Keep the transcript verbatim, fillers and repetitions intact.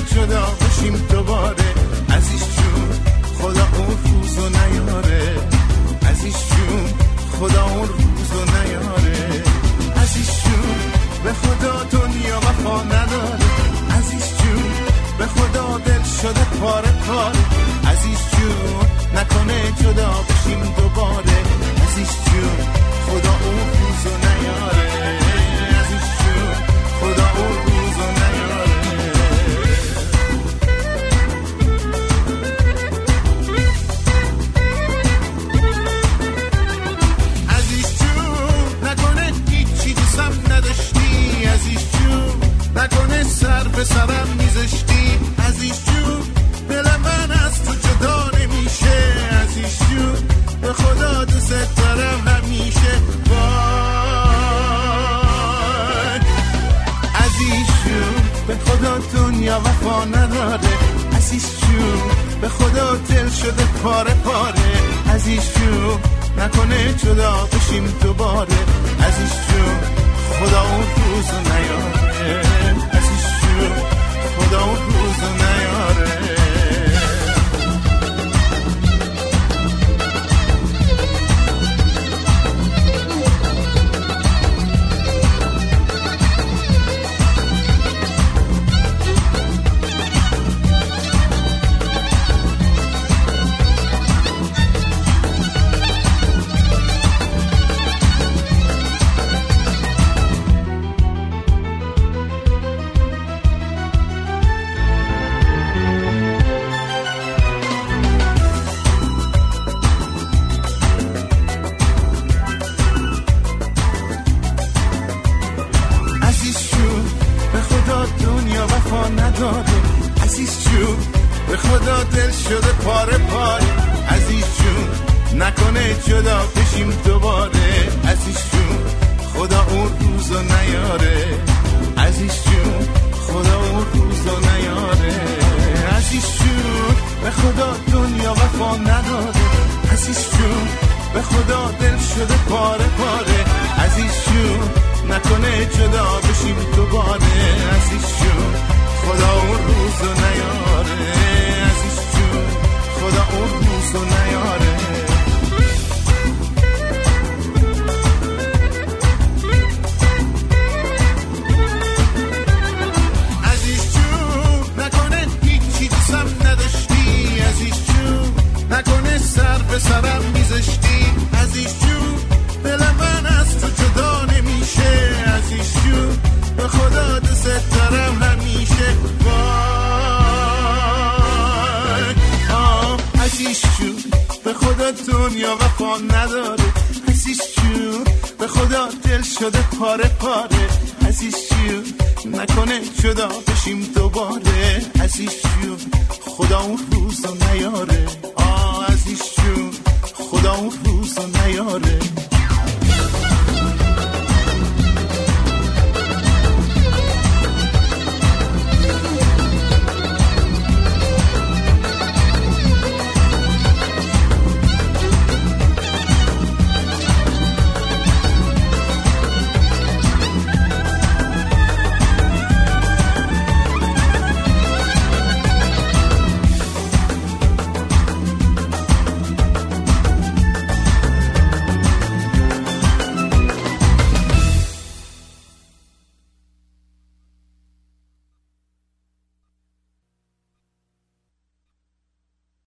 جدا بشیم دوباره. عزیز جون خدا اون روزو نیاره، عزیز جون خدا اون روزو نیاره. عزیز جون به خدا دنیا وفا نداره، عزیز جون به خدا دل شده پاره پاره. عزیز جون نکنه جدا بشیم دوباره، عزیز جون خدا اون روزو نیاره، عزیز جون خدا اون روزو نیاره. عزیز جون نکنه هیچی دوستم نداشتی، عزیز جون نکنه سر به سرم میذاشتی. عزیز جون دل من از تو جدا نمیشه، عزیز جون به خدا دوست دارم همیشه. وای عزیز جون به خدا دنیا وفا نداره، عزیز جون به خدا دل شده پاره پاره. عزیز جون نکنه جدا بشیم دوباره، عزیز جون خدا اون روزو نیاره، عزیز جون خدا اون روزو نیاره. عزیز جون به خدا دل شده پاره پاره. عزیز جون نکنه جدا بشیم دوباره، عزیز جون خدا اون روزو نیاره، عزیز جون خدا اون روزو نیاره. عزیز جون به خدا دنیا وفا نداره، عزیز جون به خدا دل شده پاره پاره. عزیز جون نکنه جدا بشیم دوباره، عزیز جون خدا اون روزو نیاره، عزیز جون خدا اون روزو نیاره. عزیز جون نکنه هیچی دوستم نداشتی، عزیز جون نکنه سر به سرم میذاشتی. عزیز جون دل من از تو جدا نمیشه، عزیز جون به خدا دوست دارم همیشه. وای آه عزیز جون به خدا دنیا وفا نداره، عزیز جون به خدا دل شده پاره پاره. عزیز جون نکنه جدا بشیم دوباره، عزیز جون خدا اون روزو نیاره.